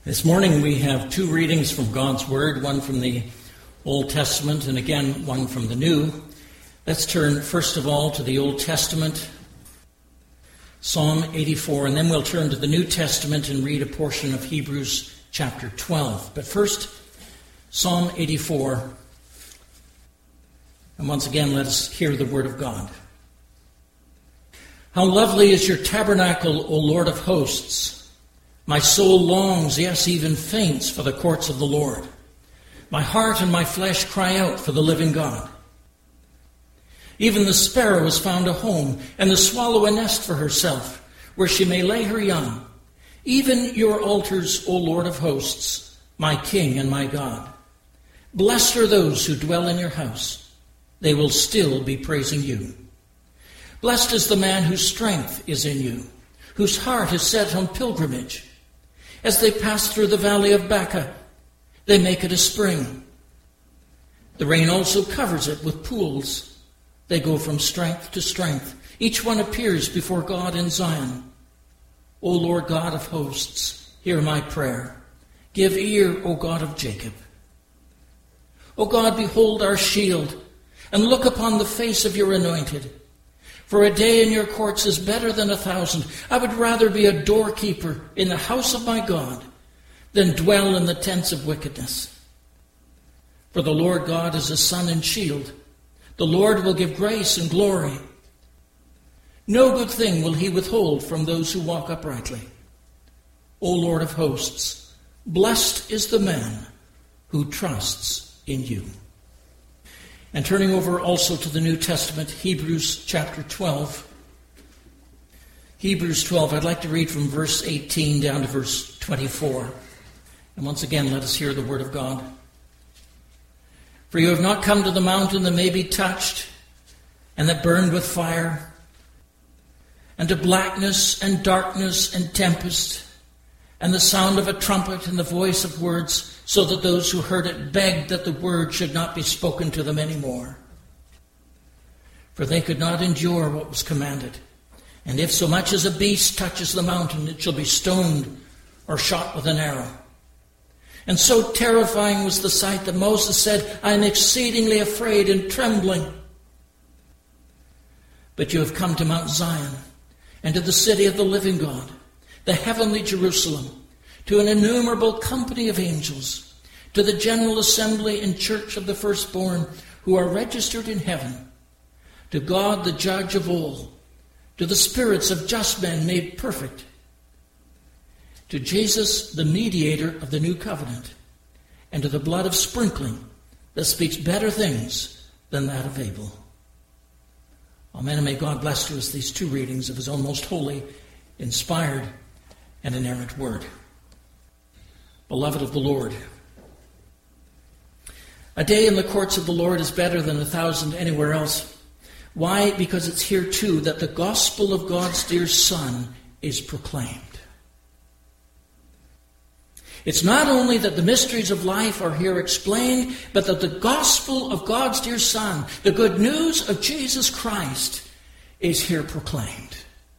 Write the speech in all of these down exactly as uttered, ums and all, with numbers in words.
This morning we have two readings from God's Word, one from the Old Testament and again one from the New. Let's turn first of all to the Old Testament, Psalm eighty-four, and then we'll turn to the New Testament and read a portion of Hebrews chapter twelve. But first, Psalm eighty-four, and once again let us hear the Word of God. How lovely is your tabernacle, O Lord of hosts! My soul longs, yes, even faints, for the courts of the Lord. My heart and my flesh cry out for the living God. Even the sparrow has found a home, and the swallow a nest for herself, where she may lay her young. Even your altars, O Lord of hosts, my King and my God. Blessed are those who dwell in your house. They will still be praising you. Blessed is the man whose strength is in you, whose heart is set on pilgrimage. As they pass through the valley of Baca, they make it a spring. The rain also covers it with pools. They go from strength to strength. Each one appears before God in Zion. O Lord God of hosts, hear my prayer. Give ear, O God of Jacob. O God, behold our shield, and look upon the face of your anointed. For a day in your courts is better than a thousand. I would rather be a doorkeeper in the house of my God than dwell in the tents of wickedness. For the Lord God is a sun and shield. The Lord will give grace and glory. No good thing will he withhold from those who walk uprightly. O Lord of hosts, blessed is the man who trusts in you. And turning over also to the New Testament, Hebrews chapter twelve. Hebrews twelve, I'd like to read from verse eighteen down to verse twenty-four. And once again, let us hear the word of God. For you have not come to the mountain that may be touched, and that burned with fire, and to blackness and darkness and tempest, and the sound of a trumpet and the voice of words, so that those who heard it begged that the word should not be spoken to them anymore. For they could not endure what was commanded. And if so much as a beast touches the mountain, it shall be stoned or shot with an arrow. And so terrifying was the sight that Moses said, I am exceedingly afraid and trembling. But you have come to Mount Zion, and to the city of the living God, the heavenly Jerusalem, to an innumerable company of angels, to the general assembly and church of the firstborn who are registered in heaven, to God the judge of all, to the spirits of just men made perfect, to Jesus the mediator of the new covenant, and to the blood of sprinkling that speaks better things than that of Abel. Amen, and may God bless to us these two readings of his own most holy, inspired, and inerrant word. Beloved of the Lord, a day in the courts of the Lord is better than a thousand anywhere else. Why? Because it's here too that the gospel of God's dear Son is proclaimed. It's not only that the mysteries of life are here explained, but that the gospel of God's dear Son, the good news of Jesus Christ, is here proclaimed.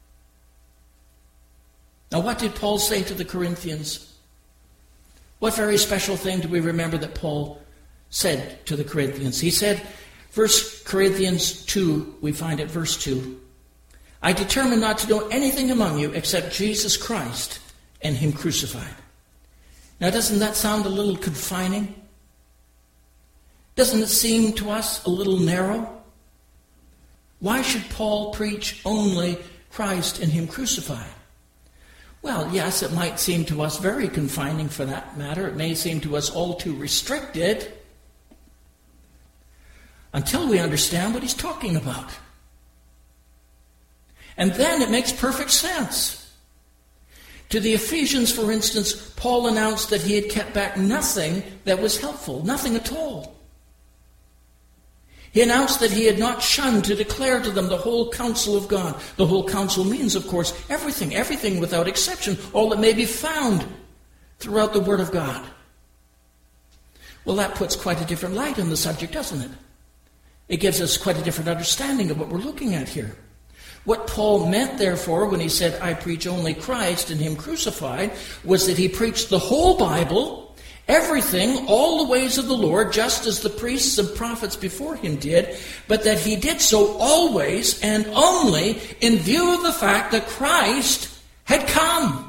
Now, what did Paul say to the Corinthians? What very special thing do we remember that Paul said to the Corinthians? He said, First Corinthians two, we find at verse two, I determined not to know anything among you except Jesus Christ and him crucified. Now, doesn't that sound a little confining? Doesn't it seem to us a little narrow? Why should Paul preach only Christ and him crucified? Well, yes, it might seem to us very confining for that matter. It may seem to us all too restricted until we understand what he's talking about. And then it makes perfect sense. To the Ephesians, for instance, Paul announced that he had kept back nothing that was helpful, nothing at all. He announced that he had not shunned to declare to them the whole counsel of God. The whole counsel means, of course, everything, everything without exception, all that may be found throughout the Word of God. Well, that puts quite a different light on the subject, doesn't it? It gives us quite a different understanding of what we're looking at here. What Paul meant, therefore, when he said, I preach only Christ and him crucified, was that he preached the whole Bible, everything, all the ways of the Lord, just as the priests and prophets before him did, but that he did so always and only in view of the fact that Christ had come.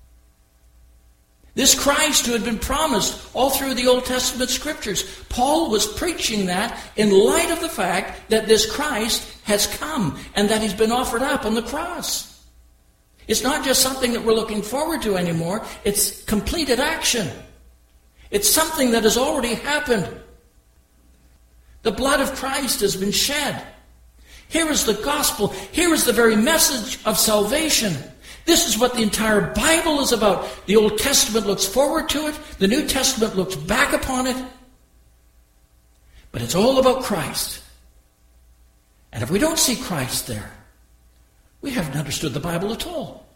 This Christ who had been promised all through the Old Testament scriptures. Paul was preaching that in light of the fact that this Christ has come and that he's been offered up on the cross. It's not just something that we're looking forward to anymore. It's completed action. It's something that has already happened. The blood of Christ has been shed. Here is the gospel. Here is the very message of salvation. This is what the entire Bible is about. The Old Testament looks forward to it. The New Testament looks back upon it. But it's all about Christ. And if we don't see Christ there, we haven't understood the Bible at all.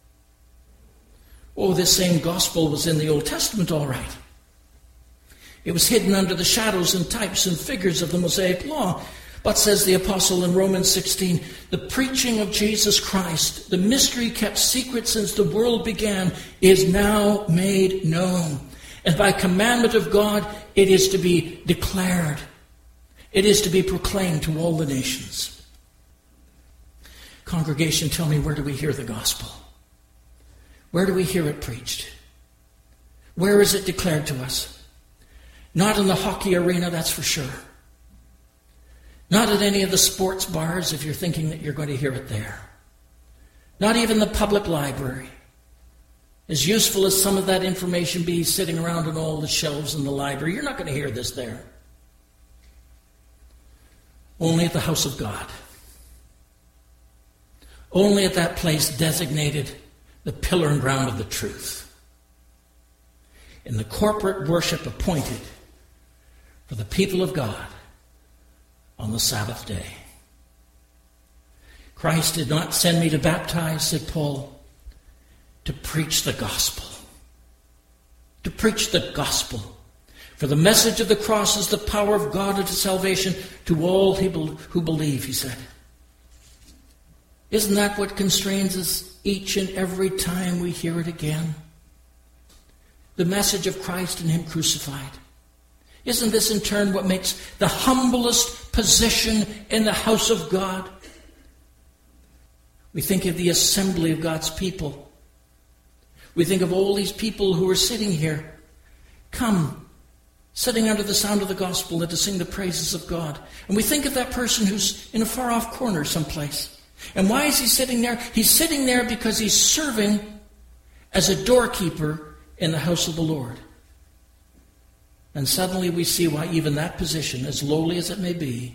Oh, this same gospel was in the Old Testament, all right. It was hidden under the shadows and types and figures of the Mosaic Law. But, says the apostle in Romans sixteen, the preaching of Jesus Christ, the mystery kept secret since the world began, is now made known. And by commandment of God, it is to be declared. It is to be proclaimed to all the nations. Congregation, tell me, where do we hear the gospel? Where do we hear it preached? Where is it declared to us? Not in the hockey arena, that's for sure. Not at any of the sports bars, if you're thinking that you're going to hear it there. Not even the public library. As useful as some of that information be sitting around on all the shelves in the library, you're not going to hear this there. Only at the house of God. Only at that place designated the pillar and ground of the truth. In the corporate worship appointed for the people of God on the Sabbath day. Christ did not send me to baptize, said Paul, to preach the gospel. To preach the gospel. For the message of the cross is the power of God unto salvation to all who believe, he said. Isn't that what constrains us each and every time we hear it again? The message of Christ and him crucified. Isn't this in turn what makes the humblest position in the house of God? We think of the assembly of God's people. We think of all these people who are sitting here, come, sitting under the sound of the gospel and to sing the praises of God. And we think of that person who's in a far-off corner someplace. And why is he sitting there? He's sitting there because he's serving as a doorkeeper in the house of the Lord. And suddenly we see why even that position, as lowly as it may be,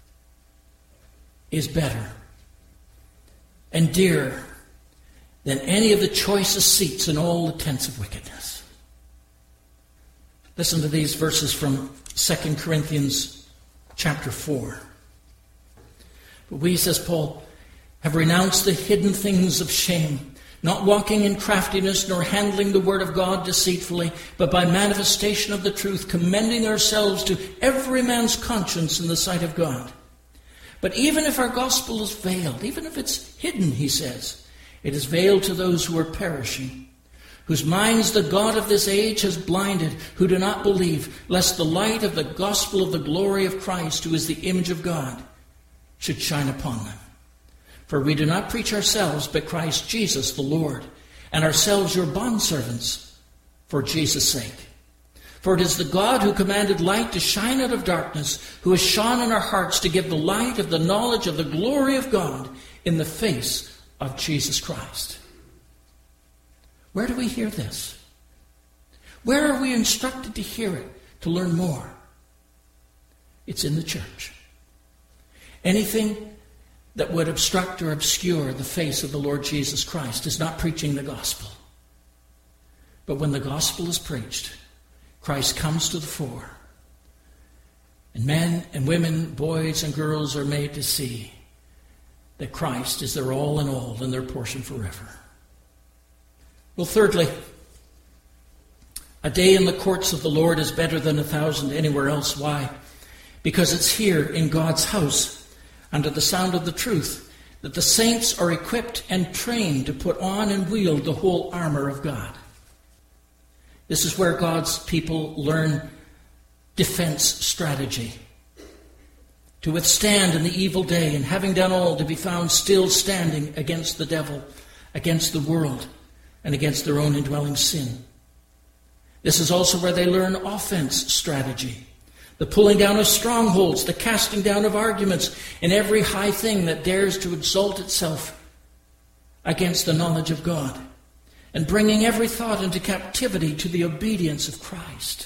is better and dearer than any of the choicest seats in all the tents of wickedness. Listen to these verses from Second Corinthians chapter four. But we, says Paul, have renounced the hidden things of shame, not walking in craftiness, nor handling the word of God deceitfully, but by manifestation of the truth, commending ourselves to every man's conscience in the sight of God. But even if our gospel is veiled, even if it's hidden, he says, it is veiled to those who are perishing, whose minds the God of this age has blinded, who do not believe, lest the light of the gospel of the glory of Christ, who is the image of God, should shine upon them. For we do not preach ourselves, but Christ Jesus the Lord, and ourselves your bondservants for Jesus' sake. For it is the God who commanded light to shine out of darkness, who has shone in our hearts to give the light of the knowledge of the glory of God in the face of Jesus Christ. Where do we hear this? Where are we instructed to hear it, to learn more? It's in the church. Anything that would obstruct or obscure the face of the Lord Jesus Christ is not preaching the gospel. But when the gospel is preached, Christ comes to the fore. And men and women, boys and girls are made to see that Christ is their all in all and their portion forever. Well, thirdly, a day in the courts of the Lord is better than a thousand anywhere else. Why? Because it's here in God's house, under the sound of the truth, that the saints are equipped and trained to put on and wield the whole armor of God. This is where God's people learn defense strategy. To withstand in the evil day, and having done all, to be found still standing against the devil, against the world, and against their own indwelling sin. This is also where they learn offense strategy. The pulling down of strongholds, the casting down of arguments, and every high thing that dares to exalt itself against the knowledge of God, and bringing every thought into captivity to the obedience of Christ.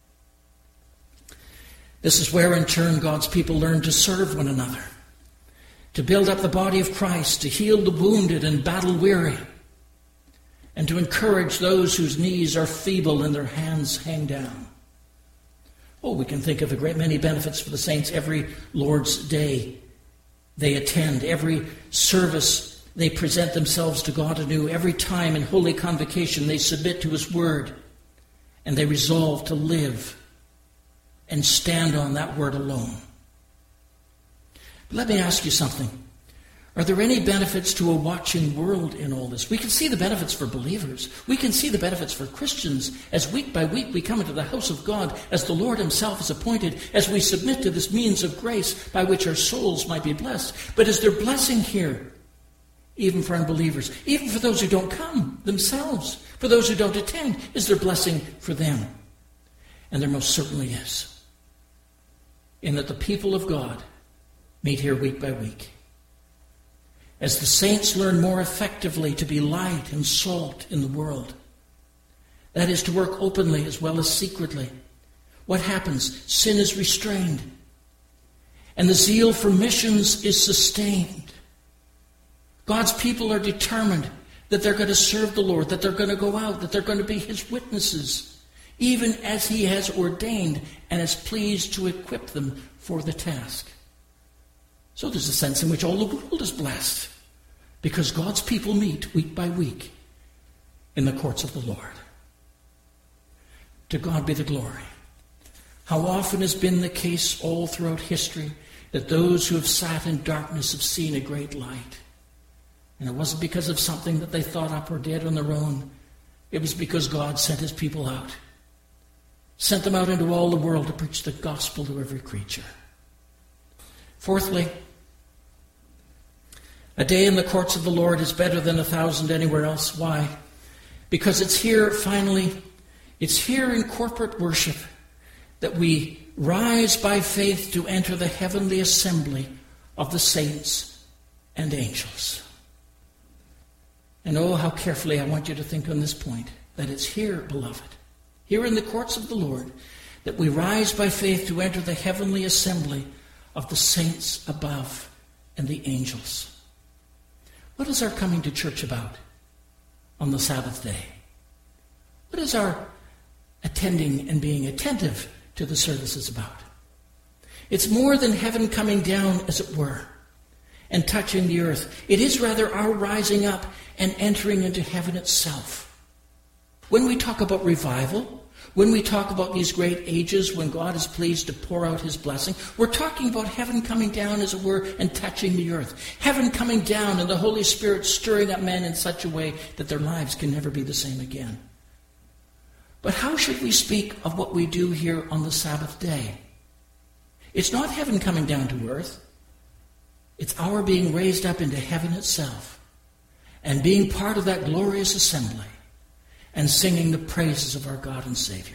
This is where, in turn, God's people learn to serve one another, to build up the body of Christ, to heal the wounded and battle-weary, and to encourage those whose knees are feeble and their hands hang down. Oh, we can think of a great many benefits for the saints every Lord's Day they attend, every service they present themselves to God anew, every time in holy convocation they submit to His Word, and they resolve to live and stand on that Word alone. But let me ask you something. Are there any benefits to a watching world in all this? We can see the benefits for believers. We can see the benefits for Christians as week by week we come into the house of God, as the Lord Himself has appointed, as we submit to this means of grace by which our souls might be blessed. But is there blessing here, even for unbelievers, even for those who don't come themselves, for those who don't attend? Is there blessing for them? And there most certainly is, in that the people of God meet here week by week. As the saints learn more effectively to be light and salt in the world, that is, to work openly as well as secretly, what happens? Sin is restrained, and the zeal for missions is sustained. God's people are determined that they're going to serve the Lord, that they're going to go out, that they're going to be His witnesses, even as He has ordained and is pleased to equip them for the task. So there's a sense in which all the world is blessed, because God's people meet week by week in the courts of the Lord. To God be the glory. How often has been the case all throughout history that those who have sat in darkness have seen a great light. And it wasn't because of something that they thought up or did on their own. It was because God sent His people out. Sent them out into all the world to preach the gospel to every creature. Fourthly, a day in the courts of the Lord is better than a thousand anywhere else. Why? Because it's here, finally, it's here in corporate worship that we rise by faith to enter the heavenly assembly of the saints and angels. And oh, how carefully I want you to think on this point, that it's here, beloved, here in the courts of the Lord, that we rise by faith to enter the heavenly assembly of the saints above and the angels. What is our coming to church about on the Sabbath day? What is our attending and being attentive to the services about? It's more than heaven coming down, as it were, and touching the earth. It is rather our rising up and entering into heaven itself. When we talk about revival, when we talk about these great ages when God is pleased to pour out His blessing, we're talking about heaven coming down, as it were, and touching the earth. Heaven coming down and the Holy Spirit stirring up men in such a way that their lives can never be the same again. But how should we speak of what we do here on the Sabbath day? It's not heaven coming down to earth. It's our being raised up into heaven itself and being part of that glorious assembly and singing the praises of our God and Savior.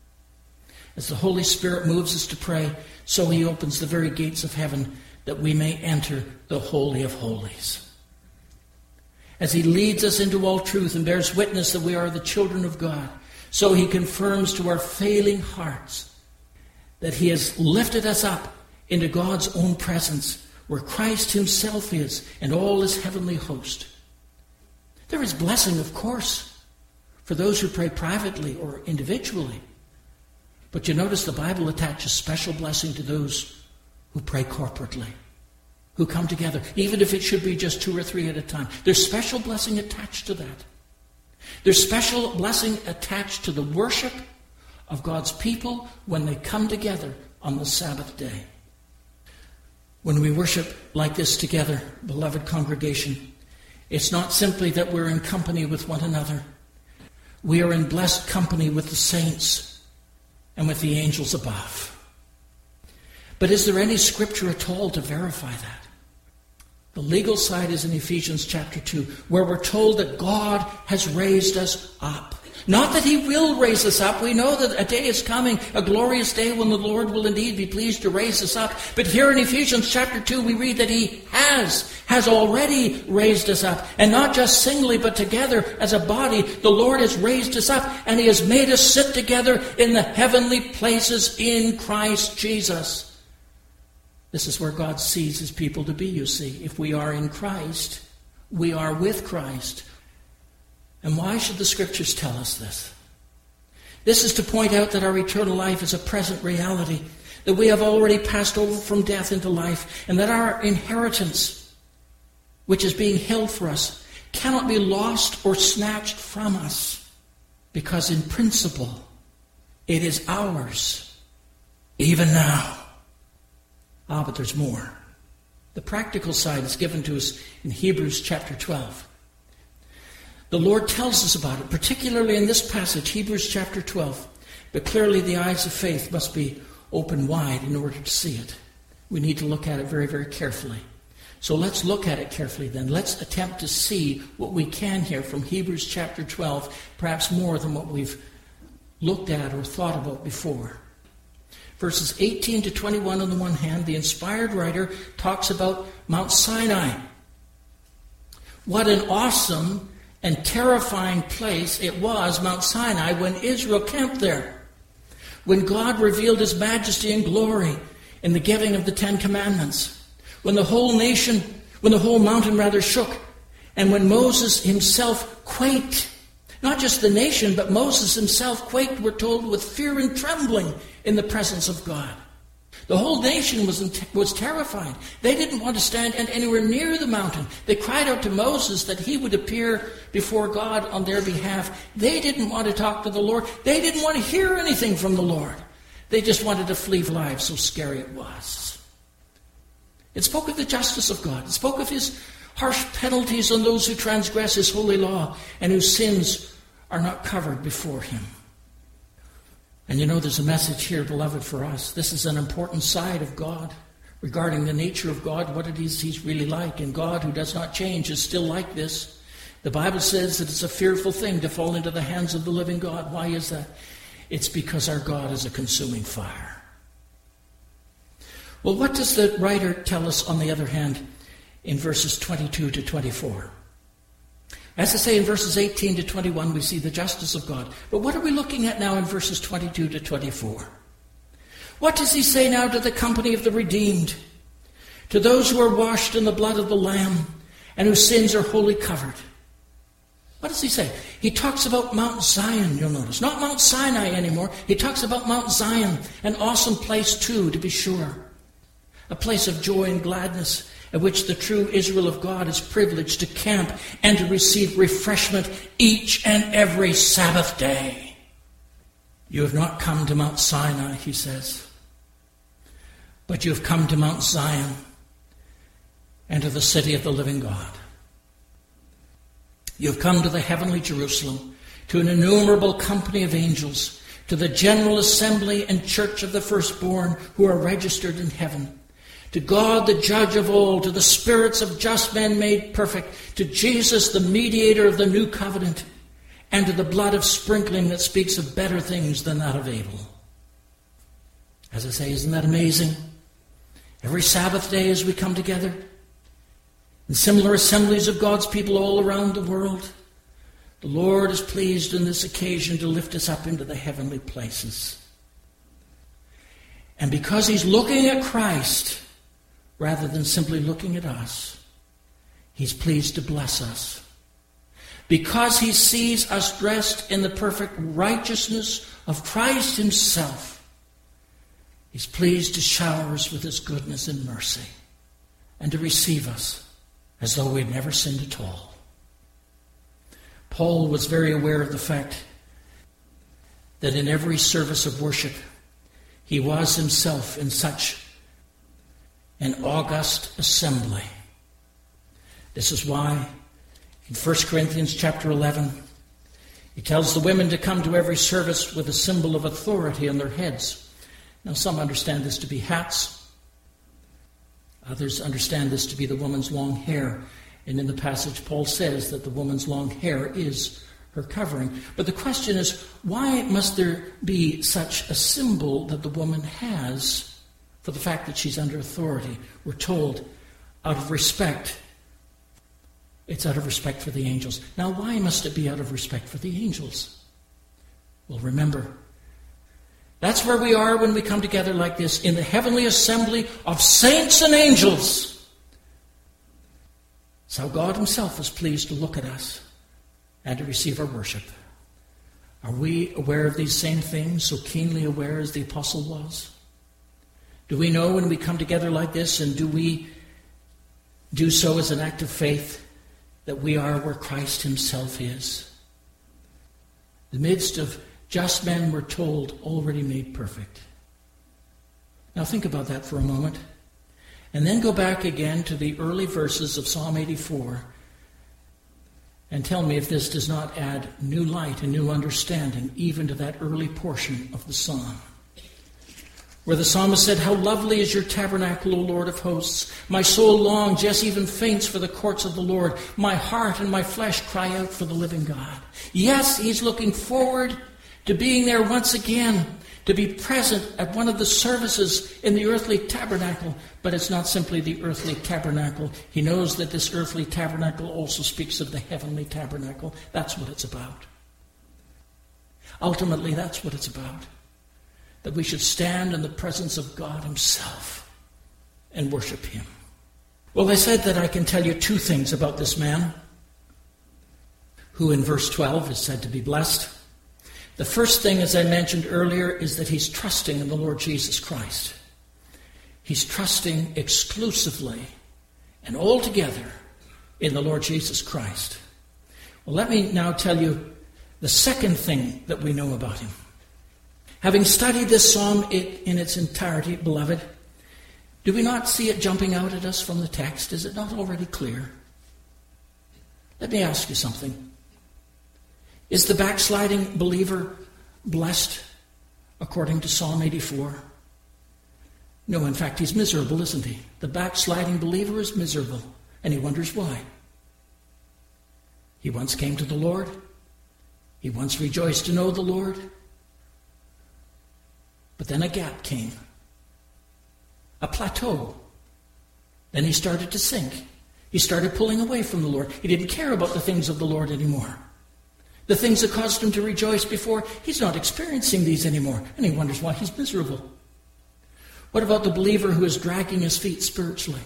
As the Holy Spirit moves us to pray, so He opens the very gates of heaven that we may enter the Holy of Holies. As He leads us into all truth and bears witness that we are the children of God, so He confirms to our failing hearts that He has lifted us up into God's own presence, where Christ Himself is and all His heavenly host. There is blessing, of course, for those who pray privately or individually. But you notice the Bible attaches special blessing to those who pray corporately, who come together, even if it should be just two or three at a time. There's special blessing attached to that. There's special blessing attached to the worship of God's people when they come together on the Sabbath day. When we worship like this together, beloved congregation, it's not simply that we're in company with one another. We are in blessed company with the saints and with the angels above. But is there any scripture at all to verify that? The legal side is in Ephesians chapter two, where we're told that God has raised us up. Not that he will raise us up. We know that a day is coming, a glorious day when the Lord will indeed be pleased to raise us up. But here in Ephesians chapter two, we read that he has, has already raised us up. And not just singly, but together as a body, the Lord has raised us up, and he has made us sit together in the heavenly places in Christ Jesus. This is where God sees his people to be, you see. If we are in Christ, we are with Christ. And why should the Scriptures tell us this? This is to point out that our eternal life is a present reality, that we have already passed over from death into life, and that our inheritance, which is being held for us, cannot be lost or snatched from us, because in principle, it is ours, even now. Ah, but there's more. The practical side is given to us in Hebrews chapter twelve. The Lord tells us about it, particularly in this passage, Hebrews chapter twelve. But clearly the eyes of faith must be open wide in order to see it. We need to look at it very, very carefully. So let's look at it carefully then. Let's attempt to see what we can here from Hebrews chapter twelve, perhaps more than what we've looked at or thought about before. Verses eighteen to twenty-one on the one hand, the inspired writer talks about Mount Sinai. What an awesome and terrifying place it was, Mount Sinai, when Israel camped there. When God revealed his majesty and glory in the giving of the Ten Commandments. When the whole nation, when the whole mountain rather shook. And when Moses himself quaked. Not just the nation, but Moses himself quaked, we're told, with fear and trembling in the presence of God. The whole nation was, in, was terrified. They didn't want to stand anywhere near the mountain. They cried out to Moses that he would appear before God on their behalf. They didn't want to talk to the Lord. They didn't want to hear anything from the Lord. They just wanted to flee for lives, so scary it was. It spoke of the justice of God. It spoke of his harsh penalties on those who transgress his holy law and whose sins are not covered before him. And you know, there's a message here, beloved, for us. This is an important side of God, regarding the nature of God, what it is he's really like. And God, who does not change, is still like this. The Bible says that it's a fearful thing to fall into the hands of the living God. Why is that? It's because our God is a consuming fire. Well, what does the writer tell us, on the other hand, in verses twenty-two to twenty-four? As I say, in verses eighteen to twenty-one, we see the justice of God. But what are we looking at now in verses twenty-two to twenty-four? What does he say now to the company of the redeemed? To those who are washed in the blood of the Lamb and whose sins are wholly covered. What does he say? He talks about Mount Zion, you'll notice. Not Mount Sinai anymore. He talks about Mount Zion, an awesome place too, to be sure. A place of joy and gladness, at which the true Israel of God is privileged to camp and to receive refreshment each and every Sabbath day. You have not come to Mount Sinai, he says, but you have come to Mount Zion and to the city of the living God. You have come to the heavenly Jerusalem, to an innumerable company of angels, to the general assembly and church of the firstborn who are registered in heaven. To God, the judge of all, to the spirits of just men made perfect, to Jesus, the mediator of the new covenant, and to the blood of sprinkling that speaks of better things than that of Abel. As I say, isn't that amazing? Every Sabbath day as we come together, in similar assemblies of God's people all around the world, the Lord is pleased on this occasion to lift us up into the heavenly places. And because he's looking at Christ, rather than simply looking at us, he's pleased to bless us. Because he sees us dressed in the perfect righteousness of Christ himself, he's pleased to shower us with his goodness and mercy and to receive us as though we'd never sinned at all. Paul was very aware of the fact that in every service of worship, he was himself in such an august assembly. This is why in First Corinthians chapter eleven, he tells the women to come to every service with a symbol of authority on their heads. Now, some understand this to be hats. Others understand this to be the woman's long hair. And in the passage, Paul says that the woman's long hair is her covering. But the question is, why must there be such a symbol that the woman has for the fact that she's under authority? We're told, out of respect. It's out of respect for the angels. Now, why must it be out of respect for the angels? Well, remember, that's where we are when we come together like this, in the heavenly assembly of saints and angels. It's how God himself is pleased to look at us and to receive our worship. Are we aware of these same things, so keenly aware as the apostle was? Do we know when we come together like this, and do we do so as an act of faith, that we are where Christ himself is? The midst of just men, we're told, already made perfect. Now think about that for a moment. And then go back again to the early verses of Psalm eighty-four and tell me if this does not add new light and new understanding even to that early portion of the psalm, where the psalmist said, "How lovely is your tabernacle, O Lord of hosts! My soul longs, yes, even faints for the courts of the Lord. My heart and my flesh cry out for the living God." Yes, he's looking forward to being there once again, to be present at one of the services in the earthly tabernacle. But it's not simply the earthly tabernacle. He knows that this earthly tabernacle also speaks of the heavenly tabernacle. That's what it's about. Ultimately, that's what it's about. That we should stand in the presence of God himself and worship him. Well, I said that I can tell you two things about this man, who in verse twelve is said to be blessed. The first thing, as I mentioned earlier, is that he's trusting in the Lord Jesus Christ. He's trusting exclusively and altogether in the Lord Jesus Christ. Well, let me now tell you the second thing that we know about him. Having studied this psalm in its entirety, beloved, do we not see it jumping out at us from the text? Is it not already clear? Let me ask you something. Is the backsliding believer blessed according to Psalm eighty-four? No, in fact, he's miserable, isn't he? The backsliding believer is miserable, and he wonders why. He once came to the Lord. He once rejoiced to know the Lord. But then a gap came, a plateau. Then he started to sink. He started pulling away from the Lord. He didn't care about the things of the Lord anymore. The things that caused him to rejoice before, he's not experiencing these anymore. And he wonders why he's miserable. What about the believer who is dragging his feet spiritually?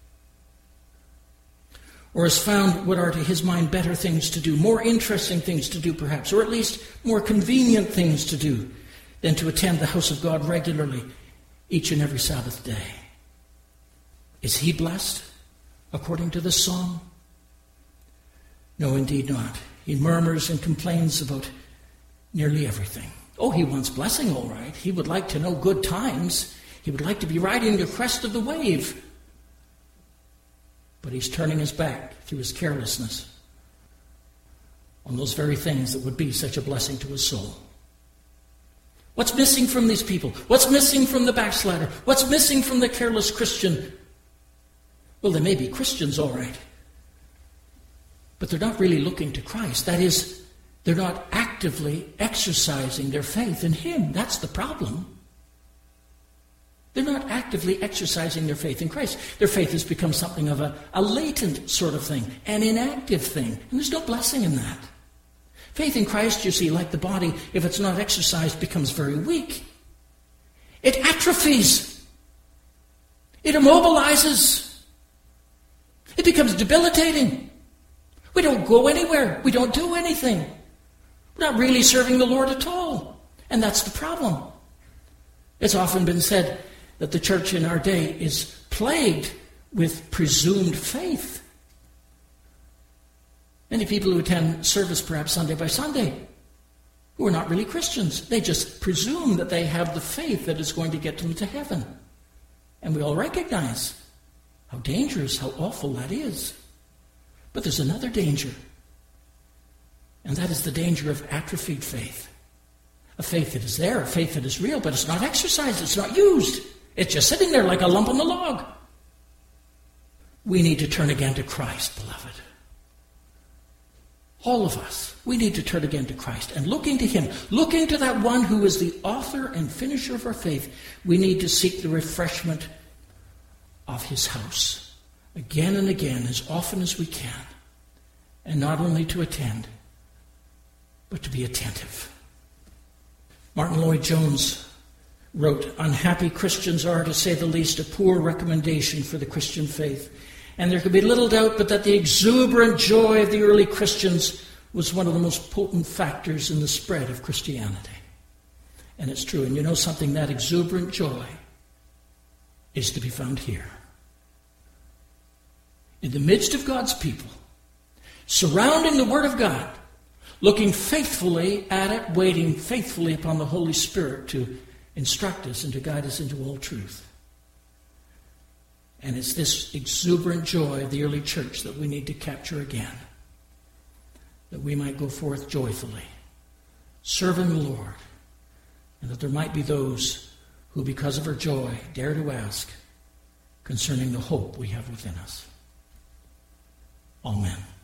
Or has found what are to his mind better things to do, more interesting things to do perhaps, or at least more convenient things to do than to attend the house of God regularly each and every Sabbath day? Is he blessed according to this psalm? No, indeed not. He murmurs and complains about nearly everything. Oh, he wants blessing, all right. He would like to know good times. He would like to be riding the crest of the wave. But he's turning his back through his carelessness on those very things that would be such a blessing to his soul. What's missing from these people? What's missing from the backslider? What's missing from the careless Christian? Well, they may be Christians, all right, but they're not really looking to Christ. That is, they're not actively exercising their faith in him. That's the problem. They're not actively exercising their faith in Christ. Their faith has become something of a, a latent sort of thing, an inactive thing, and there's no blessing in that. Faith in Christ, you see, like the body, if it's not exercised, becomes very weak. It atrophies. It immobilizes. It becomes debilitating. We don't go anywhere. We don't do anything. We're not really serving the Lord at all. And that's the problem. It's often been said that the church in our day is plagued with presumed faith. Many people who attend service perhaps Sunday by Sunday who are not really Christians. They just presume that they have the faith that is going to get them to heaven. And we all recognize how dangerous, how awful that is. But there's another danger. And that is the danger of atrophied faith. A faith that is there, a faith that is real, but it's not exercised, it's not used. It's just sitting there like a lump on the log. We need to turn again to Christ, beloved. All of us, we need to turn again to Christ and looking to Him, looking to that one who is the author and finisher of our faith. We need to seek the refreshment of His house again and again, as often as we can, and not only to attend, but to be attentive. Martin Lloyd-Jones wrote, "Unhappy Christians are, to say the least, a poor recommendation for the Christian faith. And there could be little doubt but that the exuberant joy of the early Christians was one of the most potent factors in the spread of Christianity." And it's true. And you know something? That exuberant joy is to be found here. In the midst of God's people, surrounding the Word of God, looking faithfully at it, waiting faithfully upon the Holy Spirit to instruct us and to guide us into all truth. And it's this exuberant joy of the early church that we need to capture again, that we might go forth joyfully, serving the Lord, and that there might be those who, because of our joy, dare to ask concerning the hope we have within us. Amen.